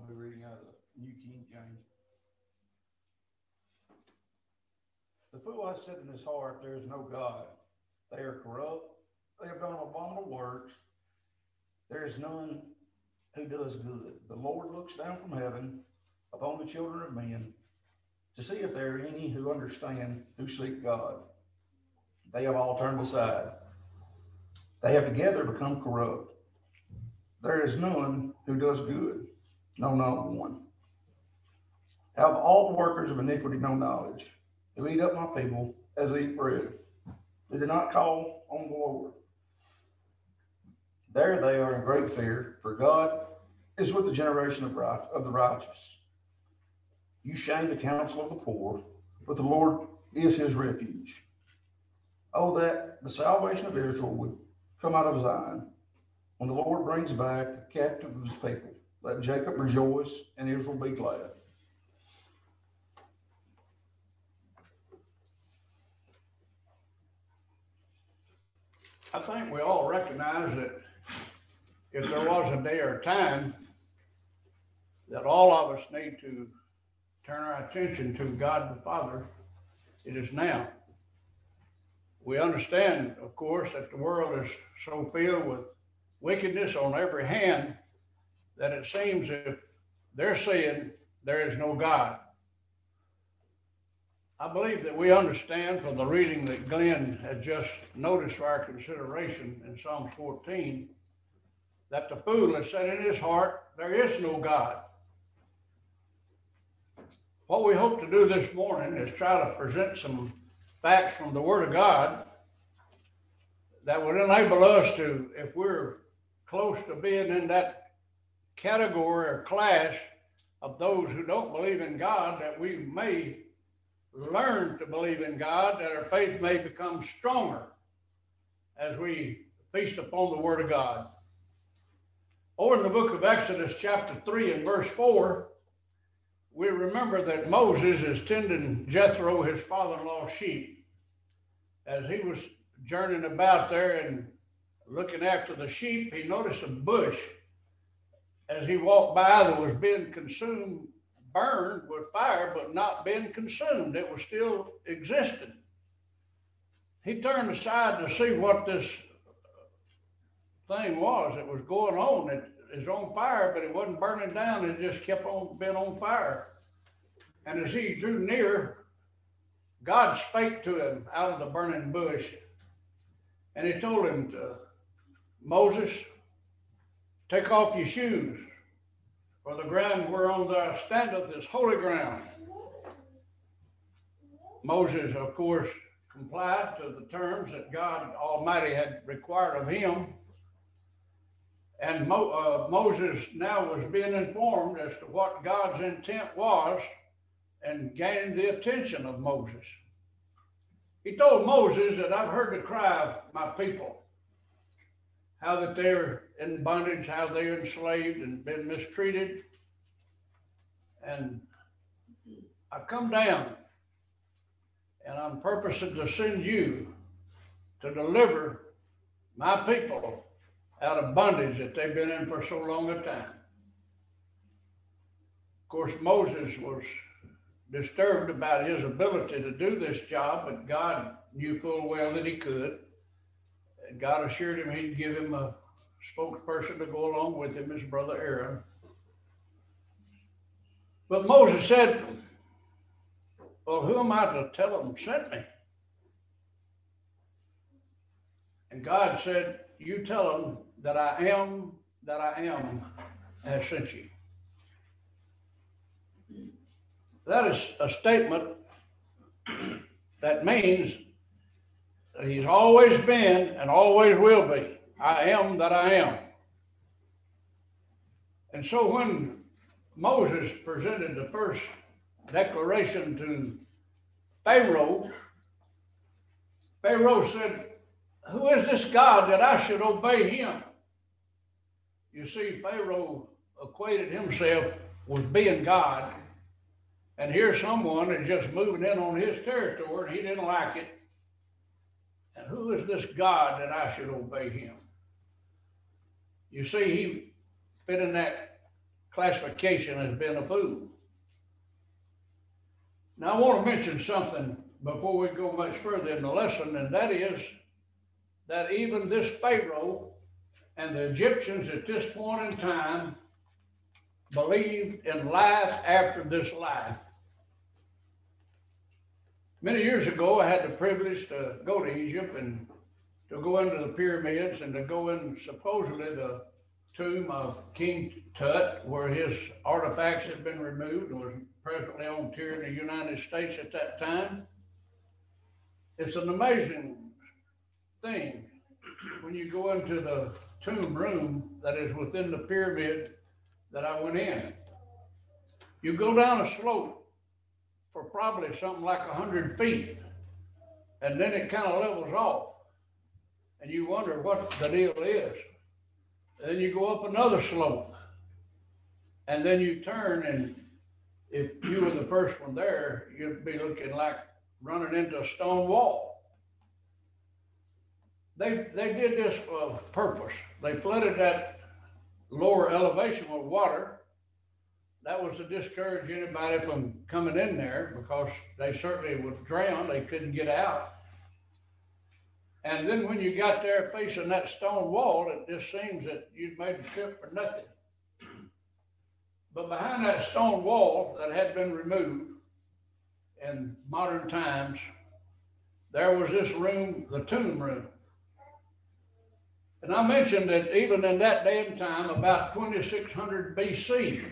be reading out of the New King James. The fool has said in his heart, there is no God. They are corrupt. They have done abominable works. There is none who does good. The Lord looks down from heaven upon the children of men to see if there are any who understand, who seek God. They have all turned aside. They have together become corrupt. There is none who does good, no, not one. Have all the workers of iniquity no knowledge, who eat up my people as they eat bread? They did not call on the Lord. There they are in great fear, for God is with the generation of the righteous. You shame the counsel of the poor, but the Lord is his refuge. Oh, that the salvation of Israel would come out of Zion. When the Lord brings back the captive of his people, let Jacob rejoice and Israel be glad. I think we all recognize that if there was a day or time that all of us need to turn our attention to God the Father, it is now. We understand, of course, that the world is so filled with wickedness on every hand that it seems if they're saying there is no God. I believe that we understand from the reading that Glenn had just noticed for our consideration in Psalms 14, that the fool has said in his heart, there is no God. What we hope to do this morning is try to present some facts from the Word of God that would enable us to, if we're close to being in that category or class of those who don't believe in God, that we may learn to believe in God, that our faith may become stronger as we feast upon the Word of God. Over in the book of Exodus, chapter 3 and verse 4, we remember that Moses is tending Jethro, his father-in-law's sheep. As he was journeying about there and looking after the sheep, he noticed a bush as he walked by that was being consumed, burned with fire, but not being consumed. It was still existing. He turned aside to see what this thing was that was going on. It is on fire, but it wasn't burning down. It just kept on being on fire. And as he drew near, God spake to him out of the burning bush. And he told him, Moses, take off your shoes, for the ground whereon thou standest is holy ground. Moses, of course, complied to the terms that God Almighty had required of him. And Moses now was being informed as to what God's intent was and gained the attention of Moses. He told Moses that I've heard the cry of my people, how that they're in bondage, how they're enslaved and been mistreated. And I've come down and I'm purposing to send you to deliver my people out of bondage that they've been in for so long a time. Of course, Moses was disturbed about his ability to do this job, but God knew full well that he could. And God assured him he'd give him a spokesperson to go along with him, his brother Aaron. But Moses said, well, who am I to tell him sent me? And God said, you tell him that I am has sent you. That is a statement that means that he's always been and always will be. I am that I am. And so when Moses presented the first declaration to Pharaoh, Pharaoh said, who is this God that I should obey him? You see, Pharaoh equated himself with being God. And here's someone that's just moving in on his territory, and he didn't like it. And who is this God that I should obey him? You see, he fit in that classification as being a fool. Now, I want to mention something before we go much further in the lesson, and that is that even this Pharaoh and the Egyptians at this point in time believed in life after this life. Many years ago, I had the privilege to go to Egypt and to go into the pyramids and to go in supposedly the tomb of King Tut, where his artifacts had been removed and was presently on tour in the United States at that time. It's an amazing thing when you go into the tomb room that is within the pyramid that I went in. You go down a slope for probably something like 100 feet, and then it kind of levels off, and you wonder what the deal is. And then you go up another slope, and then you turn, and if you were the first one there, you'd be looking like running into a stone wall. They did this for a purpose. They flooded that lower elevation with water. That was to discourage anybody from coming in there, because they certainly would drown. They couldn't get out. And then when you got there facing that stone wall, it just seems that you'd made the trip for nothing. But behind that stone wall that had been removed in modern times, there was this room, the tomb room. And I mentioned that even in that day and time, about 2600 BC,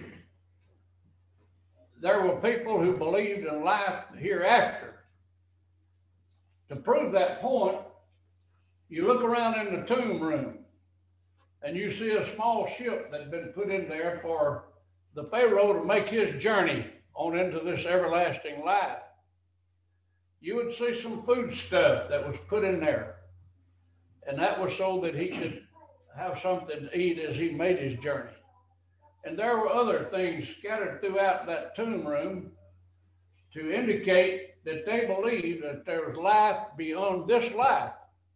there were people who believed in life hereafter. To prove that point, you look around in the tomb room and you see a small ship that's been put in there for the Pharaoh to make his journey on into this everlasting life. You would see some food stuff that was put in there, and that was so that he could have something to eat as he made his journey. And there were other things scattered throughout that tomb room to indicate that they believed that there was life beyond this life.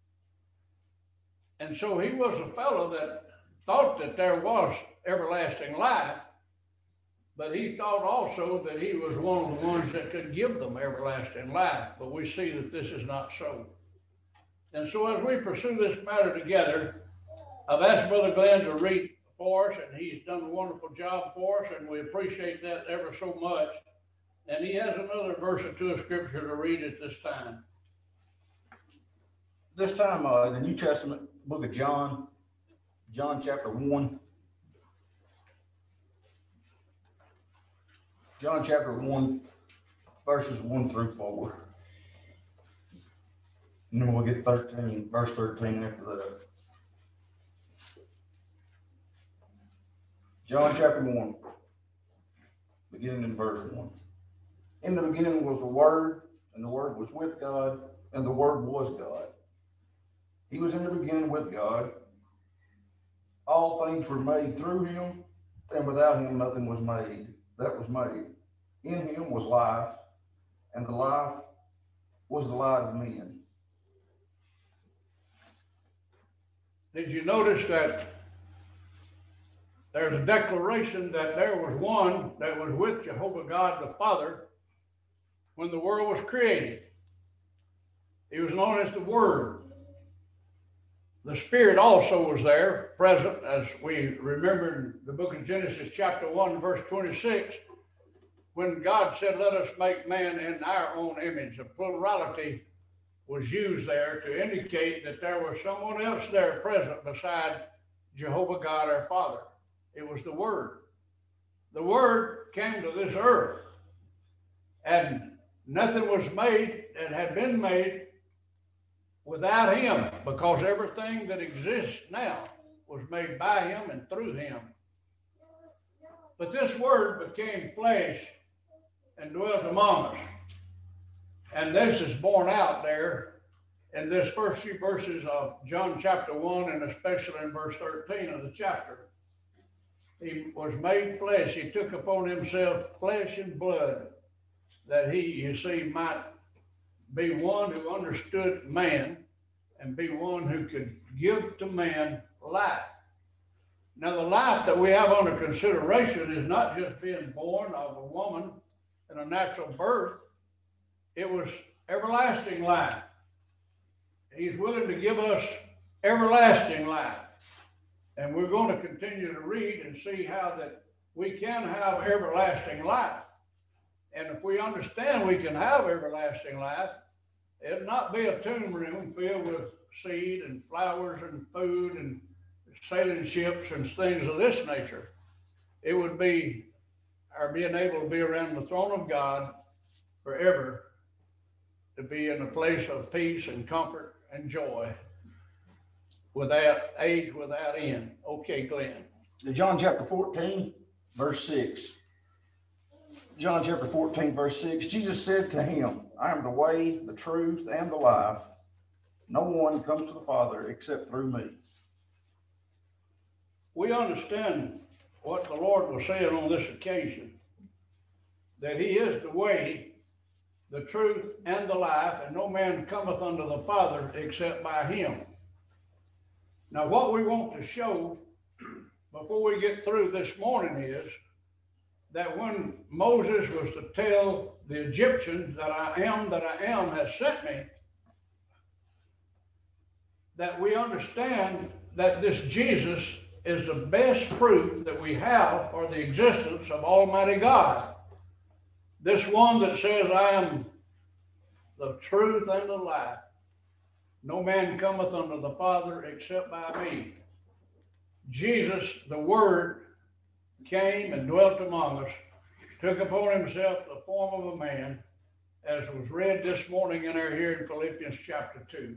And so he was a fellow that thought that there was everlasting life, but he thought also that he was one of the ones that could give them everlasting life. But we see that this is not so. And so as we pursue this matter together, I've asked Brother Glenn to read for us, and he's done a wonderful job for us, and we appreciate that ever so much. And he has another verse or two of scripture to read at this time. This time, the New Testament book of John chapter 1. John chapter 1, verses 1 through 4. And then we'll get verse 13 after that. John chapter 1, beginning in verse 1. In the beginning was the Word, and the Word was with God, and the Word was God. He was in the beginning with God. All things were made through him, and without him nothing was made that was made. In him was life, and the life was the light of men. Did you notice that there's a declaration that there was one that was with Jehovah God the Father when the world was created? He was known as the Word. The Spirit also was there, present, as we remember in the book of Genesis chapter 1, verse 26, when God said, "Let us make man in our own image." A plurality was used there to indicate that there was someone else there present beside Jehovah God our Father. It was the Word. The Word came to this earth, and nothing was made that had been made without him, because everything that exists now was made by him and through him. But this Word became flesh and dwelt among us. And this is borne out there in this first few verses of John chapter 1, and especially in verse 13 of the chapter. He was made flesh. He took upon himself flesh and blood, that he, you see, might be one who understood man and be one who could give to man life. Now, the life that we have under consideration is not just being born of a woman in a natural birth. It was everlasting life. He's willing to give us everlasting life. And we're going to continue to read and see how that we can have everlasting life. And if we understand we can have everlasting life, it'll not be a tomb room filled with seed and flowers and food and sailing ships and things of this nature. It would be our being able to be around the throne of God forever, to be in a place of peace and comfort and joy without age, without end. Okay, Glenn. John chapter 14, verse 6. John chapter 14, verse 6. Jesus said to him, I am the way, the truth, and the life. No one comes to the Father except through me. We understand what the Lord was saying on this occasion, that he is the way, the truth, and the life, and no man cometh unto the Father except by him. Now, what we want to show before we get through this morning is that when Moses was to tell the Egyptians that I am has sent me, that we understand that this Jesus is the best proof that we have for the existence of Almighty God. This one that says, I am the truth and the life. No man cometh unto the Father except by me. Jesus, the Word, came and dwelt among us, took upon himself the form of a man, as was read this morning in our hearing, Philippians chapter 2.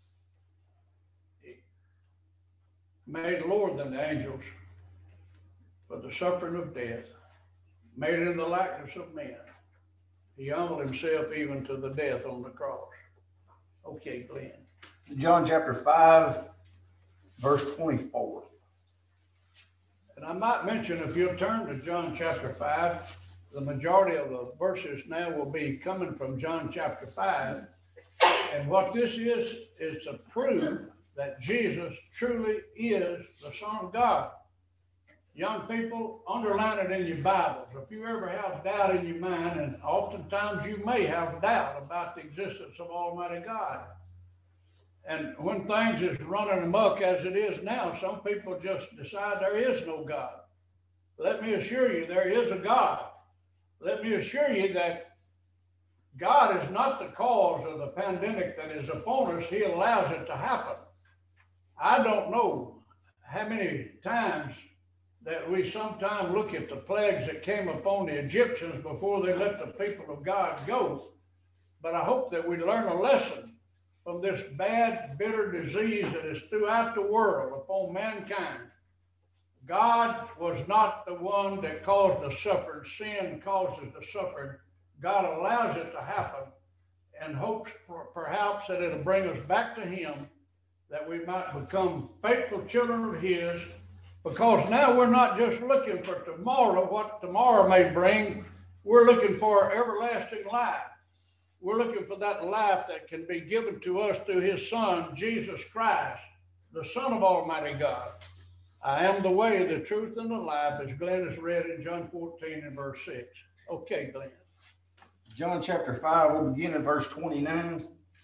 Made lower than the angels for the suffering of death, made in the likeness of men. He humbled himself even to the death on the cross. Okay, Glenn. John chapter 5, verse 24. And I might mention, if you'll turn to John chapter 5, the majority of the verses now will be coming from John chapter 5. And what this is to prove that Jesus truly is the Son of God. Young people, underline it in your Bibles. If you ever have doubt in your mind, and oftentimes you may have doubt about the existence of Almighty God. And when things is running amok as it is now, some people just decide there is no God. Let me assure you, there is a God. Let me assure you that God is not the cause of the pandemic that is upon us. He allows it to happen. I don't know how many times that we sometimes look at the plagues that came upon the Egyptians before they let the people of God go. But I hope that we learn a lesson from this bad, bitter disease that is throughout the world upon mankind. God was not the one that caused the suffering. Sin causes the suffering. God allows it to happen and hopes perhaps that it'll bring us back to him, that we might become faithful children of his, because now we're not just looking for tomorrow, what tomorrow may bring. We're looking for everlasting life. We're looking for that life that can be given to us through his Son, Jesus Christ, the Son of Almighty God. I am the way, the truth, and the life, as Glenn has read in John 14 and verse 6. Okay, Glenn. John chapter 5, we'll begin in verse 29.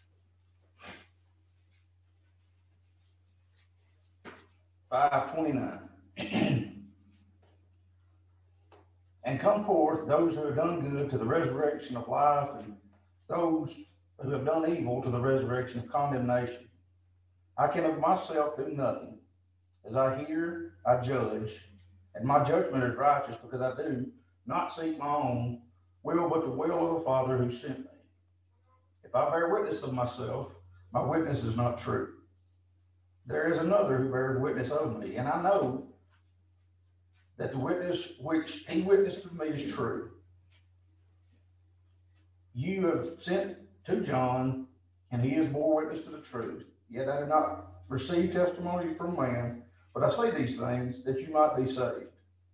And come forth those who have done good to the resurrection of life, and those who have done evil to the resurrection of condemnation. I can of myself do nothing. As I hear, I judge, and my judgment is righteous, because I do not seek my own will, but the will of the Father who sent me. If I bear witness of myself, my witness is not true. There is another who bears witness of me, and I know that the witness which he witnessed of me is true. You have sent to John, and he has bore witness to the truth. Yet I did not receive testimony from man, but I say these things that you might be saved.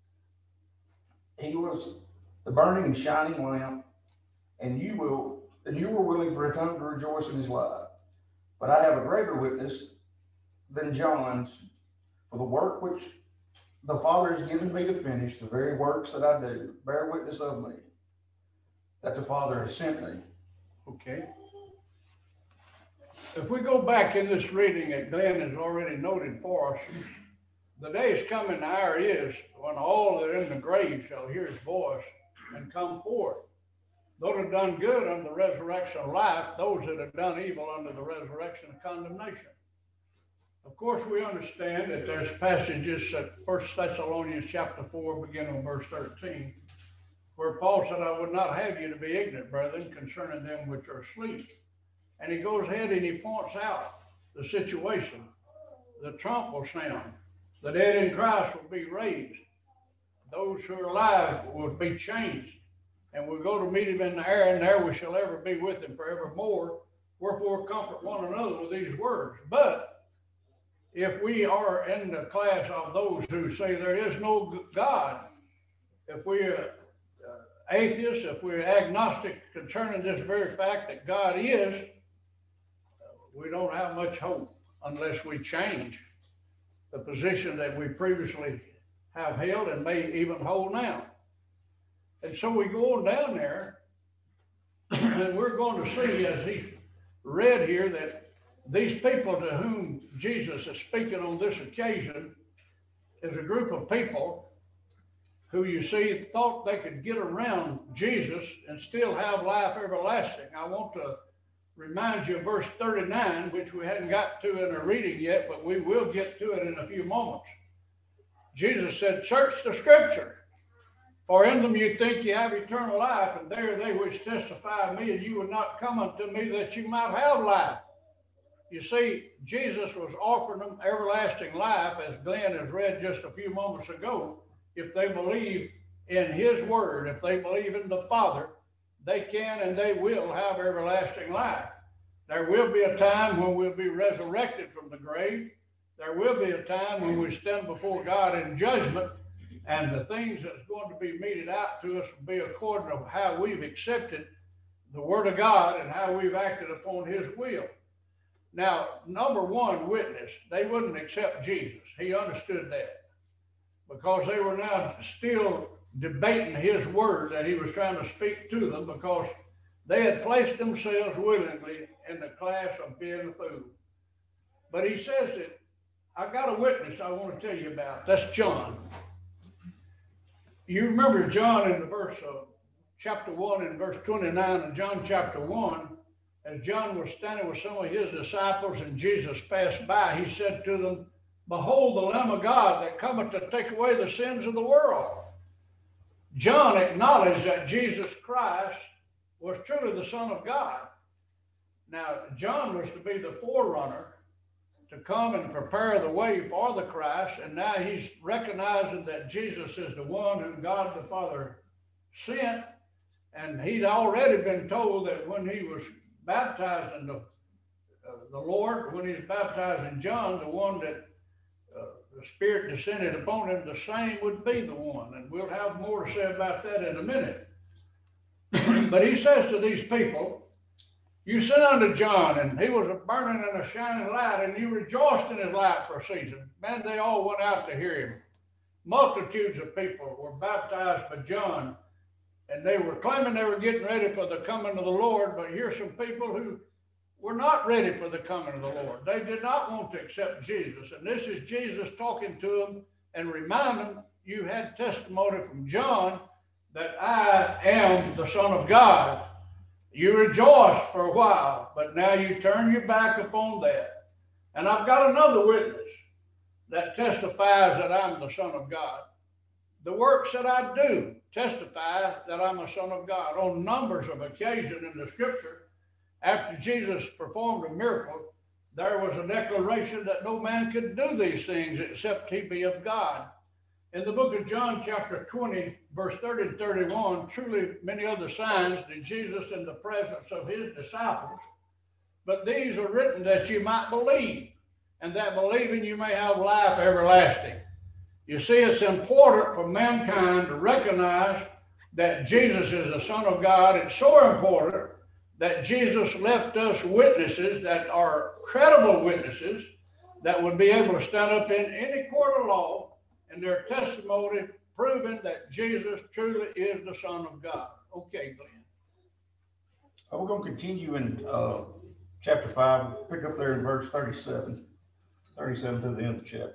He was the burning and shining lamp, and you were willing for a time to rejoice in his light. But I have a greater witness than John's, for the work which the Father has given me to finish the very works that I do, bear witness of me, that the Father has sent me. Okay. If we go back in this reading that Glenn has already noted for us, the day is coming, the hour is, when all that are in the grave shall hear his voice and come forth. Those that have done good under the resurrection of life, those that have done evil under the resurrection of condemnation. Of course, we understand that there's passages at 1 Thessalonians chapter 4, beginning with verse 13, where Paul said, I would not have you to be ignorant, brethren, concerning them which are asleep. And he goes ahead and he points out the situation. The trump will sound. The dead in Christ will be raised. Those who are alive will be changed. And we'll go to meet him in the air, and there we shall ever be with him forevermore. Wherefore comfort one another with these words. But if we are in the class of those who say there is no God, if we are atheists, if we're agnostic concerning this very fact that God is, we don't have much hope unless we change the position that we previously have held and may even hold now. And so we go on down there, and we're going to see, as he's read here, that these people to whom Jesus is speaking on this occasion is a group of people who, you see, thought they could get around Jesus and still have life everlasting. I want to remind you of verse 39, which we hadn't got to in our reading yet, but we will get to it in a few moments. Jesus said, search the scripture, for in them you think you have eternal life, and there they which testify of me, and you would not come unto me that you might have life. You see, Jesus was offering them everlasting life, as Glenn has read just a few moments ago. If they believe in his word, if they believe in the Father, they can and they will have everlasting life. There will be a time when we'll be resurrected from the grave. There will be a time when we stand before God in judgment, and the things that's going to be meted out to us will be according to how we've accepted the word of God and how we've acted upon his will. Now, number one, witness. They wouldn't accept Jesus. He understood that, because they were now still debating his word that he was trying to speak to them, because they had placed themselves willingly in the class of being a fool. But he says that I got a witness I want to tell you about. That's John. You remember John in the verse of chapter 1 and verse 29 of John chapter 1, as John was standing with some of his disciples and Jesus passed by, he said to them, behold the Lamb of God that cometh to take away the sins of the world. John acknowledged that Jesus Christ was truly the Son of God. Now, John was to be the forerunner to come and prepare the way for the Christ, and now he's recognizing that Jesus is the one whom God the Father sent, and he'd already been told that when he was baptized in the Lord, when he was baptized in John, the one that the Spirit descended upon him, the same would be the one. And we'll have more to say about that in a minute. But he says to these people, you sent unto John, and he was a burning and a shining light, and you rejoiced in his light for a season. Man, they all went out to hear him. Multitudes of people were baptized by John, and they were claiming they were getting ready for the coming of the Lord, but here's some people who were not ready for the coming of the Lord. They did not want to accept Jesus. And this is Jesus talking to them and reminding them, you had testimony from John that I am the Son of God. You rejoiced for a while, but now you turn your back upon that. And I've got another witness that testifies that I'm the Son of God. The works that I do testify that I'm a Son of God. On numbers of occasions in the scripture, after Jesus performed a miracle, there was a declaration that no man could do these things except he be of God. In the book of John, chapter 20, verse 30 and 31, truly many other signs did Jesus in the presence of his disciples, but these are written that you might believe, and that believing you may have life everlasting. You see, it's important for mankind to recognize that Jesus is the Son of God. It's so important that Jesus left us witnesses that are credible witnesses that would be able to stand up in any court of law and their testimony proving that Jesus truly is the Son of God. Okay, Glenn. We're going to continue in chapter 5, pick up there in verse 37 through the end of the chapter.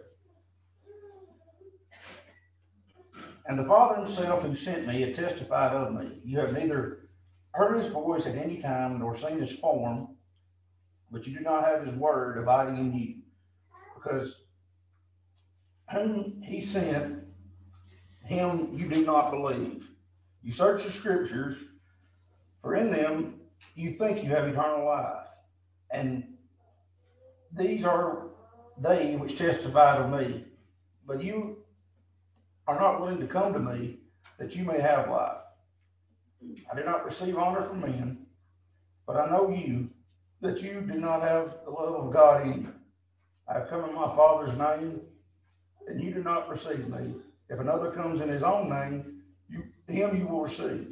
And the Father himself who sent me had testified of me. You have neither heard his voice at any time nor seen his form, but you do not have his word abiding in you, because whom he sent, him you do not believe. You search the scriptures, for in them you think you have eternal life, and these are they which testified of me. But you are not willing to come to me, that you may have life. I do not receive honor from men, but I know you, that you do not have the love of God in you. I have come in my Father's name, and you do not receive me. If another comes in his own name, him you will receive.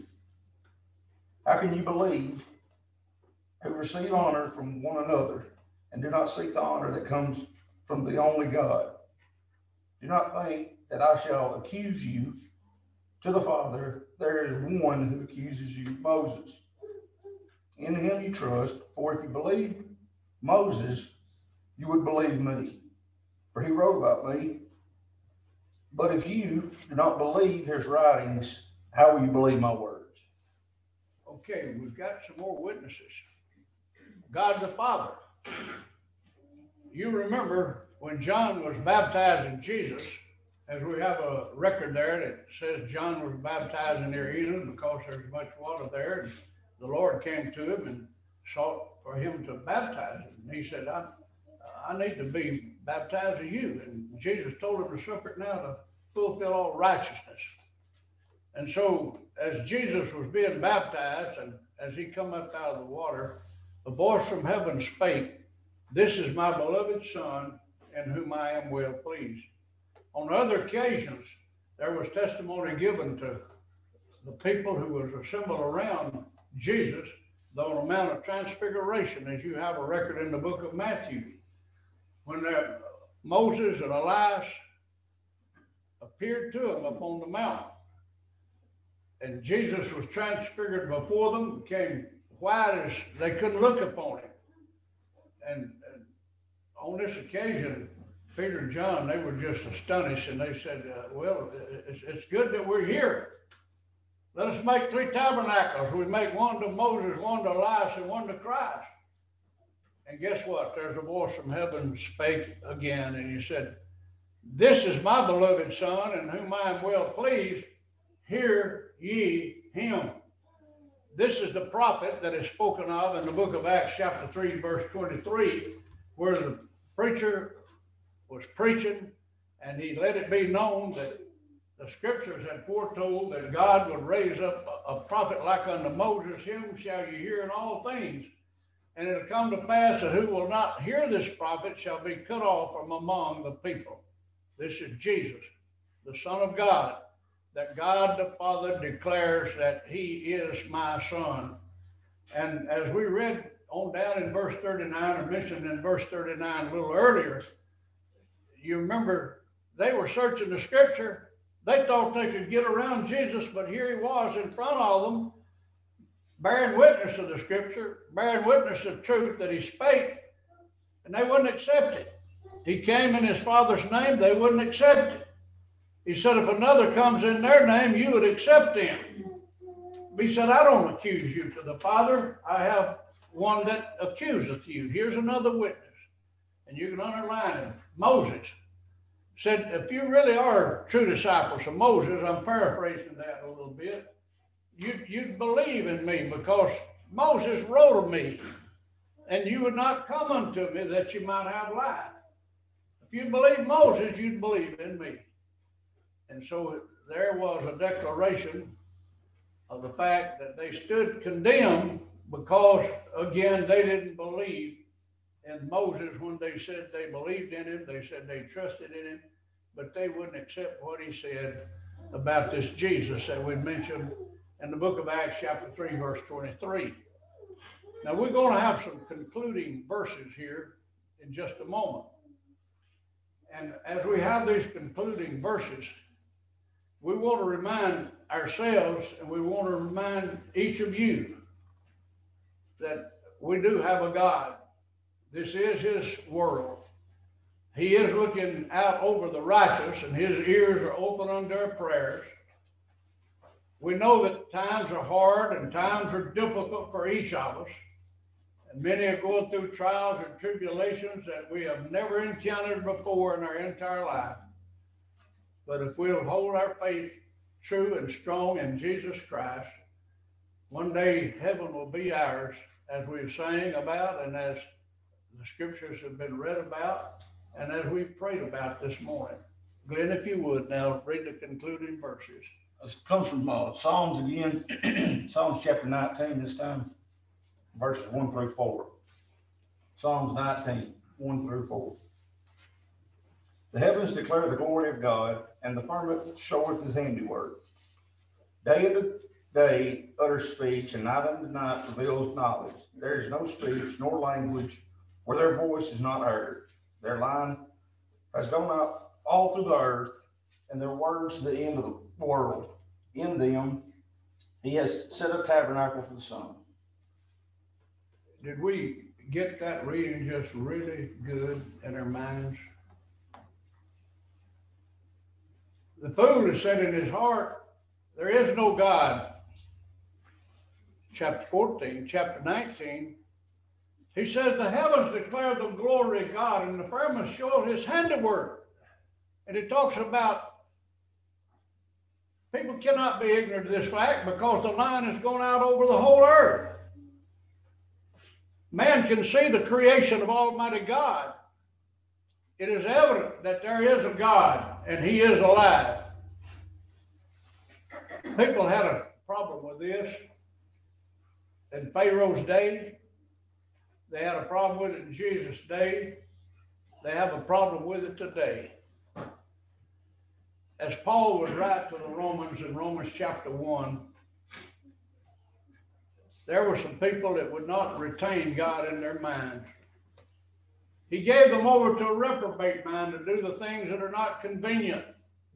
How can you believe who receive honor from one another, and do not seek the honor that comes from the only God? Do not think that I shall accuse you to the Father. There is one who accuses you, Moses. In him you trust, for if you believed Moses, you would believe me, for he wrote about me. But if you do not believe his writings, how will you believe my words? Okay, we've got some more witnesses. God the Father. You remember when John was baptizing Jesus, as we have a record there that says John was baptizing near Enon because there's much water there. And the Lord came to him and sought for him to baptize him. And he said, I need to be baptized as you. And Jesus told him to suffer now to fulfill all righteousness. And so as Jesus was being baptized, and as he come up out of the water, a voice from heaven spake, "This is my beloved Son, in whom I am well pleased." On other occasions, there was testimony given to the people who was assembled around Jesus, on the Mount of Transfiguration, as you have a record in the book of Matthew, when Moses and Elias appeared to him upon the mountain, and Jesus was transfigured before them, became white as they couldn't look upon him. And on this occasion, Peter and John, they were just astonished, and they said, well, it's good that we're here. Let us make 3 tabernacles. We make one to Moses, one to Elias, and one to Christ. And guess what? There's a voice from heaven spake again, and he said, "This is my beloved Son, in whom I am well pleased. Hear ye him." This is the prophet that is spoken of in the book of Acts chapter 3, verse 23, where the preacher was preaching, and he let it be known that the scriptures had foretold that God would raise up a prophet like unto Moses. Him shall you hear in all things. And it'll come to pass that who will not hear this prophet shall be cut off from among the people. This is Jesus, the Son of God, that God the Father declares that he is my Son. And as we read on down in verse 39, or mentioned in verse 39 a little earlier, you remember they were searching the scripture. They thought they could get around Jesus, but here he was in front of them, bearing witness to the scripture, bearing witness to the truth that he spake, and they wouldn't accept it. He came in his Father's name, they wouldn't accept it. He said, if another comes in their name, you would accept him. He said, I don't accuse you to the Father. I have one that accuseth you. Here's another witness. And you can underline him. Moses said, if you really are true disciples of Moses, I'm paraphrasing that a little bit, you'd believe in me because Moses wrote of me, and you would not come unto me that you might have life. If you believe Moses, you'd believe in me. And so there was a declaration of the fact that they stood condemned because, again, they didn't believe in Moses when they said they believed in him. They said they trusted in him, but they wouldn't accept what he said about this Jesus that we mentioned in the book of Acts chapter 3, verse 23. Now we're going to have some concluding verses here in just a moment. And as we have these concluding verses, we want to remind ourselves and we want to remind each of you that we do have a God. This is his world. He is looking out over the righteous, and his ears are open unto our prayers. We know that times are hard and times are difficult for each of us. And many are going through trials and tribulations that we have never encountered before in our entire life. But if we'll hold our faith true and strong in Jesus Christ, one day heaven will be ours, as we've sang about and as the scriptures have been read about and as we prayed about this morning. Glenn, if you would now read the concluding verses. This comes from Psalms again, Psalms chapter 19 this time, verses 1 through 4. Psalms 19, 1 through 4. The heavens declare the glory of God, and the firmament showeth his handiwork. Day unto day utters speech, and night unto night reveals knowledge. There is no speech nor language where their voice is not heard. Their line has gone out all through the earth, and their words to the end of the world. In them he has set a tabernacle for the sun. Did we get that reading just really good in our minds? The fool has said in his heart, there is no God. Chapter 14, chapter 19, he says, the heavens declare the glory of God, and the firmament shows his handiwork. And it talks about people cannot be ignorant of this fact because the line has gone out over the whole earth. Man can see the creation of Almighty God. It is evident that there is a God and he is alive. People had a problem with this in Pharaoh's day. They had a problem with it in Jesus' day. They have a problem with it today. As Paul would write to the Romans in Romans chapter 1, there were some people that would not retain God in their minds. He gave them over to a reprobate mind to do the things that are not convenient.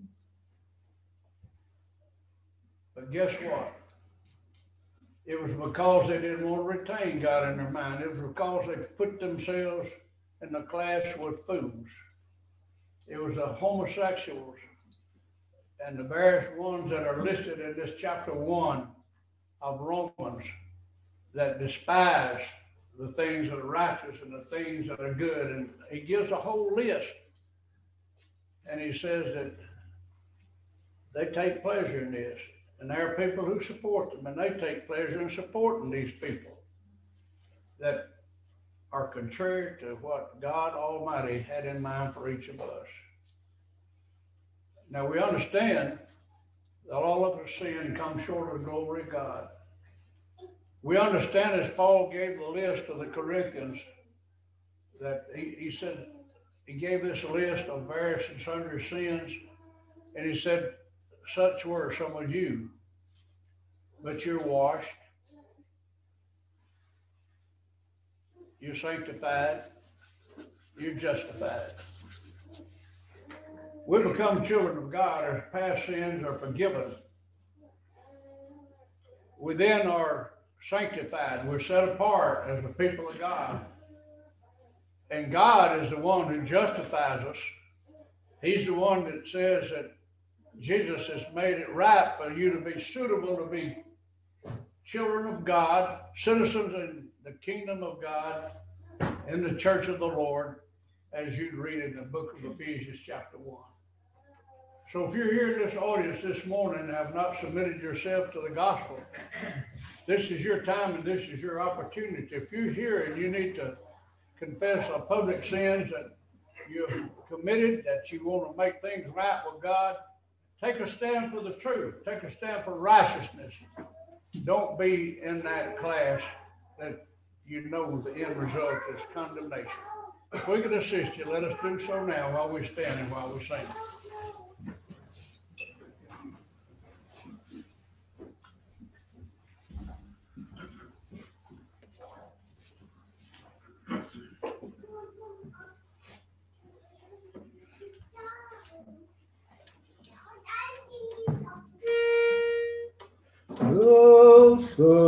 But guess what? It was because they didn't want to retain God in their mind. It was because they put themselves in the class with fools. It was the homosexuals and the various ones that are listed in this chapter 1 of Romans that despise the things that are righteous and the things that are good. And he gives a whole list. And he says that they take pleasure in this. And there are people who support them, and they take pleasure in supporting these people that are contrary to what God Almighty had in mind for each of us. Now we understand that all of us sin and come short of the glory of God. We understand, as Paul gave the list to the Corinthians, that he said, he gave this list of various and sundry sins, and he said, such were some of you, but you're washed, you're sanctified, you're justified. We become children of God as past sins are forgiven. We then are sanctified. We're set apart as the people of God. And God is the one who justifies us. He's the one that says that Jesus has made it right for you to be suitable to be children of God, citizens in the kingdom of God, in the church of the Lord, as you read in the book of Ephesians chapter 1. So if you're here in this audience this morning and have not submitted yourself to the gospel, this is your time and this is your opportunity. If you're here and you need to confess a public sins that you've committed, that you want to make things right with God, take a stand for the truth. Take a stand for righteousness. Don't be in that class that you know the end result is condemnation. If we could assist you, let us do so now while we stand and while we sing. Oh, so